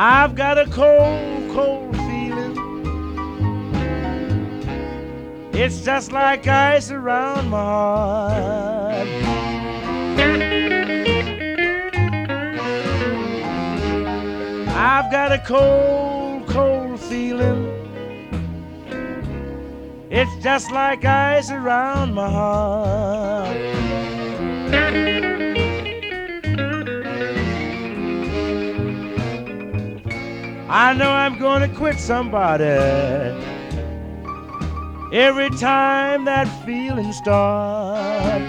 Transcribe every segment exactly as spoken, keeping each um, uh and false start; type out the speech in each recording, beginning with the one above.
I've got a cold, cold feeling. It's just like ice around my heart. I've got a cold, cold feeling. It's just like ice around my heart. I know I'm gonna quit somebody every time that feeling starts.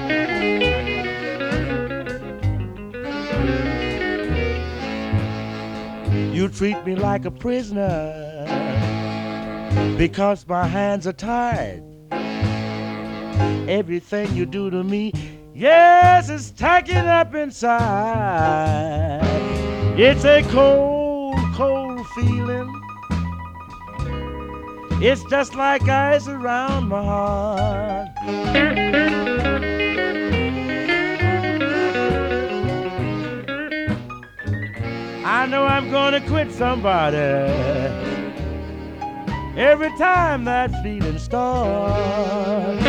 You treat me like a prisoner because my hands are tied. Everything you do to me, yes, it's tacking up inside. It's a cold, cold feeling. It's just like ice around my heart. I know I'm gonna quit somebody every time that feeling starts.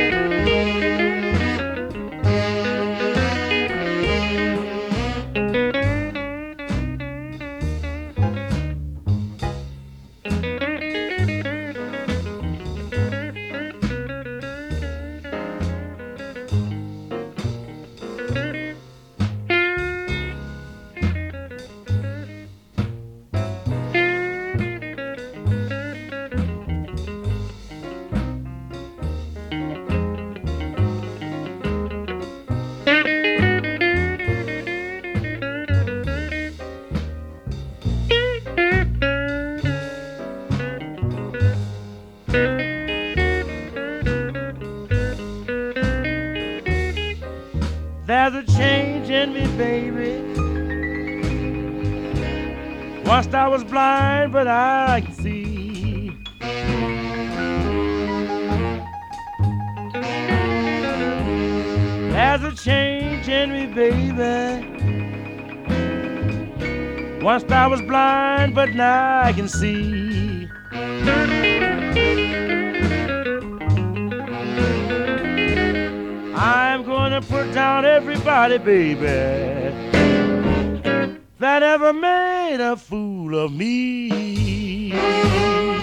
There's a change in me, baby. Once I was blind, but I can see. There's a change in me, baby. Once I was blind, but now I can see. I'm gonna put down everybody, baby, that ever made a fool of me.